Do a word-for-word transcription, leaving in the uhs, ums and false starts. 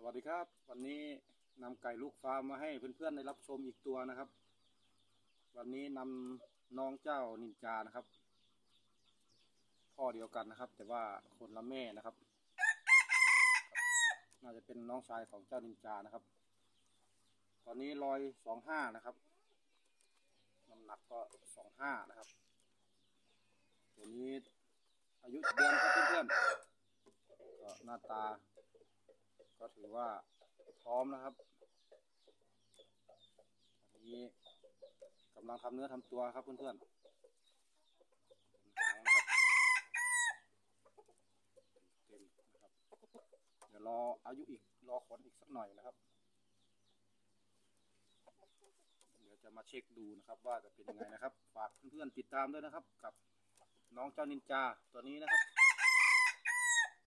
วัสดีครับวันนี้นำไก่ลูกฟาร์มมาให้เพื่อนๆได้รับชมอีกตัวนะครับวันนี้นำน้องเจ้านินจานะครับพ่อเดียวกันนะครับแต่ว่าคนละแม่นะครับน่าจะเป็นน้องชายของเจ้านินจานะครับตอนนี้ร้อยสองห้านะครับน้ำหนักก็สองห้านะครับตัวนี้อายุเดือนครับเพื่อนๆก็หน้าตาก็ถือว่าพร้อมนะครับตอนนี้กำลังทำเนื้อทำตัวครับเพื่อนๆหางนะครับเต็มนะครับเดี๋ยวรออายุอีกรอขนอีกสักหน่อยนะครับเดี๋ยวจะมาเช็คดูนะครับว่าจะเป็นยังไงนะครับฝากเพื่อนๆติดตามด้วยนะครับกับน้องเจ้านินจาตัวนี้นะครับ